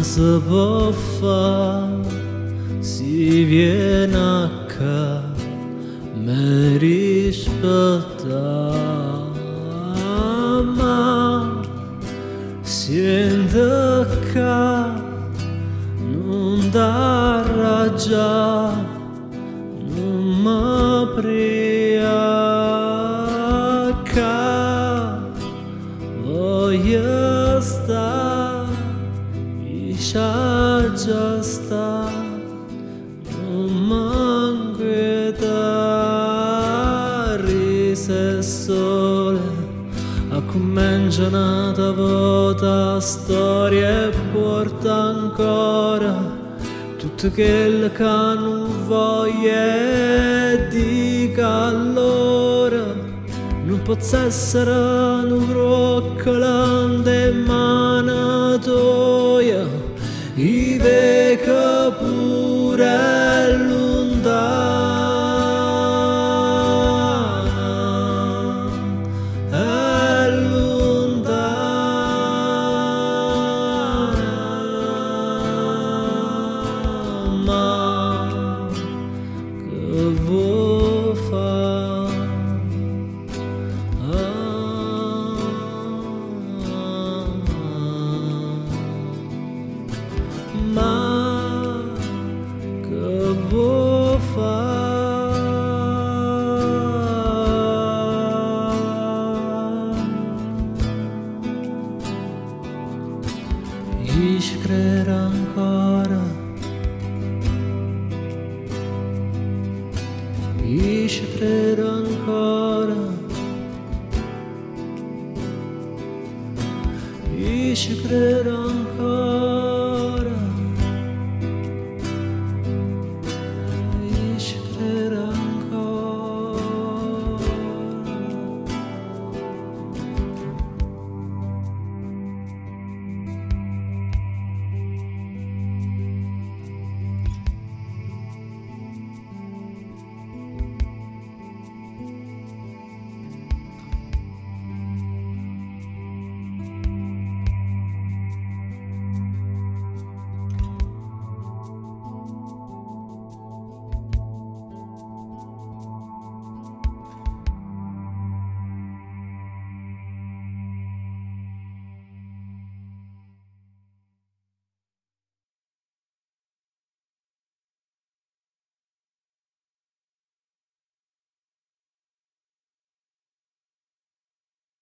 si può fare, si viene a casa, mi rispetta, ma sento che non dà ragione, non mi priaca, voglio stare, già sta, non m'inquietare se sole, a comincia un'altra volta storia e porta ancora tutto quello che non voglio dica allora. Non posso essere un roccolante manatoia, i veca pure lontana, è lontana, ma che vuoi fare? Ma che vuoi fare? Io ci credo ancora, io ci credo ancora, io ci credo ancora.